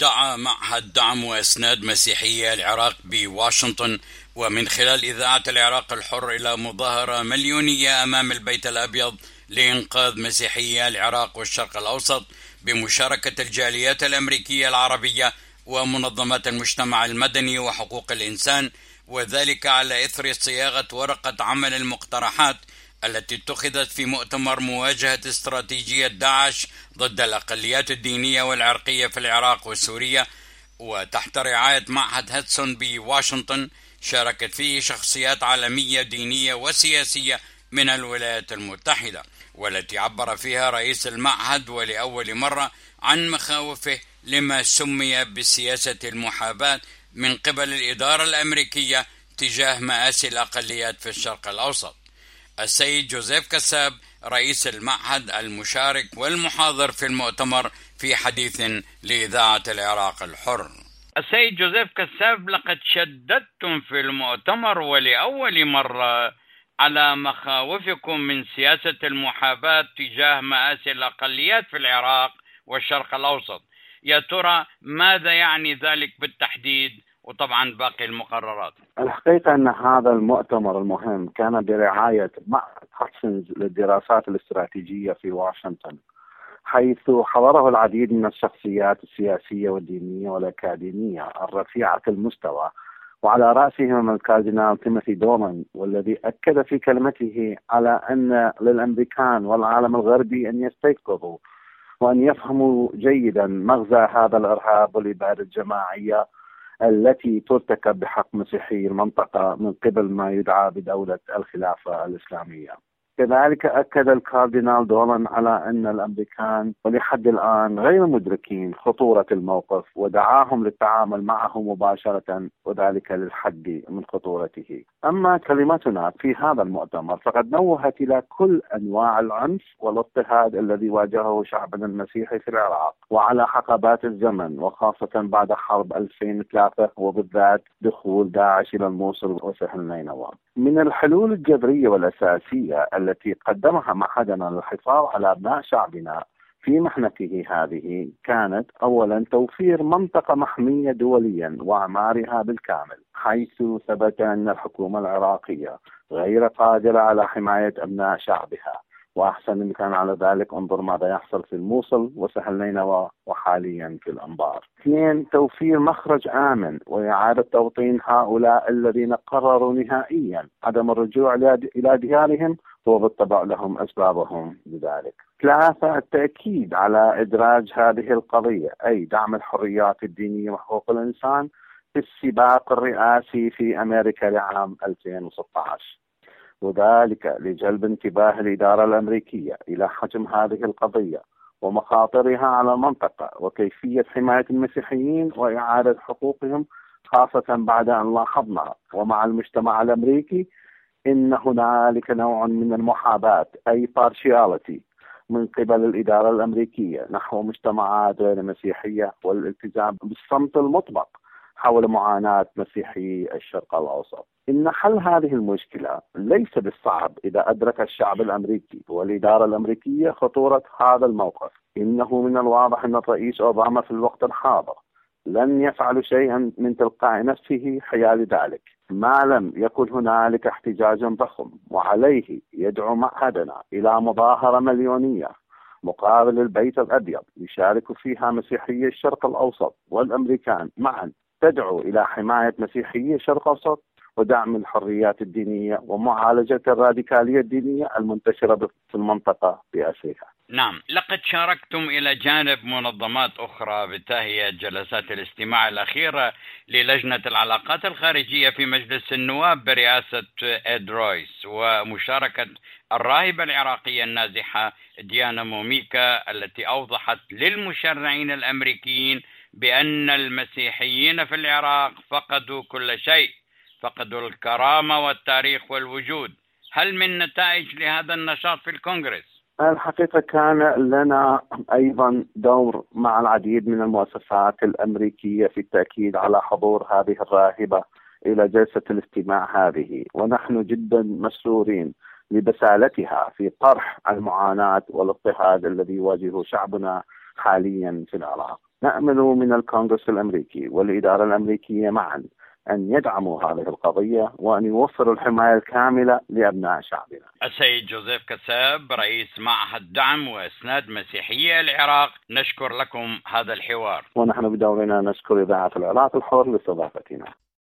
دعا معهد دعم وإسناد مسيحيي العراق بواشنطن ومن خلال إذاعة العراق الحر إلى مظاهرة مليونية أمام البيت الأبيض لإنقاذ مسيحيي العراق والشرق الأوسط بمشاركة الجاليات الأمريكية العربية ومنظمات المجتمع المدني وحقوق الإنسان، وذلك على إثر صياغة ورقة عمل المقترحات التي اتخذت في مؤتمر مواجهة استراتيجية داعش ضد الأقليات الدينية والعرقية في العراق وسوريا، وتحت رعاية معهد هاتسون بواشنطن. شاركت فيه شخصيات عالمية دينية وسياسية من الولايات المتحدة، والتي عبر فيها رئيس المعهد ولأول مرة عن مخاوفه لما سمي بسياسة المحاباة من قبل الإدارة الأمريكية تجاه مآسي الأقليات في الشرق الأوسط. السيد جوزيف كساب رئيس المعهد المشارك والمحاضر في المؤتمر في حديث لإذاعة العراق الحر. السيد جوزيف كساب، لقد شددتم في المؤتمر ولأول مرة على مخاوفكم من سياسة المحاباة تجاه مآسي الأقليات في العراق والشرق الأوسط. يا ترى ماذا يعني ذلك بالتحديد، وطبعا باقي المقررات؟ الحقيقة أن هذا المؤتمر المهم كان برعاية معهد هاتسون للدراسات الاستراتيجية في واشنطن، حيث حضره العديد من الشخصيات السياسية والدينية والأكاديمية الرفيعة المستوى، وعلى رأسهم الكاردينال تيموثي دولان، والذي أكد في كلمته على أن للأمريكان والعالم الغربي أن يستيقظوا وأن يفهموا جيدا مغزى هذا الإرهاب والإبادة الجماعية التي ترتكب بحق مسيحي المنطقة من قبل ما يدعى بدولة الخلافة الإسلامية. كذلك أكد الكاردينال دولان على أن الأمريكان ولحد الآن غير مدركين خطورة الموقف، ودعاهم للتعامل معه مباشرة، وذلك للحد من خطورته. أما كلمتنا في هذا المؤتمر فقد نوهت إلى كل أنواع العنف والاضطهاد الذي واجهه شعبنا المسيحي في العراق، وعلى حقبات الزمن، وخاصة بعد حرب 2003 وبالذات دخول داعش إلى الموصل وسهل نينوى. من الحلول الجذرية والأساسية التي قدمها معهدنا للحفاظ على أبناء شعبنا في محنته هذه كانت أولا توفير منطقة محمية دوليا وإعمارها بالكامل، حيث ثبت أن الحكومة العراقية غير قادرة على حماية أبناء شعبها، وأحسن إن كان على ذلك انظر ماذا يحصل في الموصل وسهل نينوى وحاليا في الأنبار. اثنين، توفير مخرج آمن وإعادة توطين هؤلاء الذين قرروا نهائيا عدم الرجوع إلى ديارهم، وبالطبع لهم أسبابهم لذلك. ثلاثة، التأكيد على إدراج هذه القضية، أي دعم الحريات الدينية وحقوق الإنسان، في السباق الرئاسي في أمريكا لعام 2016، وذلك لجلب انتباه الإدارة الأمريكية إلى حجم هذه القضية ومخاطرها على المنطقة وكيفية حماية المسيحيين وإعادة حقوقهم، خاصة بعد أن لاحظنا ومع المجتمع الأمريكي إن هنالك نوع من المحاباة، أي partiality، من قبل الإدارة الأمريكية نحو مجتمعات غير مسيحية، والالتزام بالصمت المطلق حول معاناة مسيحي الشرق الأوسط. إن حل هذه المشكلة ليس بالصعب إذا أدرك الشعب الأمريكي والإدارة الأمريكية خطورة هذا الموقف. إنه من الواضح أن الرئيس أوباما في الوقت الحاضر لن يفعل شيئا من تلقاء نفسه حيال ذلك ما لم يكن هنالك احتجاج ضخم، وعليه يدعو معهدنا إلى مظاهرة مليونية مقابل البيت الأبيض يشارك فيها مسيحي الشرق الأوسط والأمريكان معا، تدعو إلى حماية مسيحي الشرق الأوسط ودعم الحريات الدينية ومعالجة الراديكالية الدينية المنتشرة في المنطقة بأسرها. نعم، لقد شاركتم إلى جانب منظمات أخرى بتهيئة جلسات الاستماع الأخيرة للجنة العلاقات الخارجية في مجلس النواب برئاسة إد رويس، ومشاركة الراهبة العراقية النازحة ديانا موميكا التي أوضحت للمشرعين الأمريكيين بأن المسيحيين في العراق فقدوا كل شيء، فقدوا الكرامة والتاريخ والوجود. هل من نتائج لهذا النشاط في الكونغرس؟ الحقيقة كان لنا أيضا دور مع العديد من المؤسسات الأمريكية في التأكيد على حضور هذه الراهبة إلى جلسة الاستماع هذه، ونحن جدا مسرورين لبسالتها في طرح المعاناة والاضطهاد الذي يواجهه شعبنا حاليا في العراق. نأمل من الكونغرس الأمريكي والإدارة الأمريكية معا أن يدعموا هذه القضية وأن يوفروا الحماية الكاملة لأبناء شعبنا. السيد جوزيف كساب، رئيس معهد دعم وإسناد مسيحية العراق، نشكر لكم هذا الحوار. ونحن بدورنا نشكر إذاعة العراق الحر لاستضافتنا.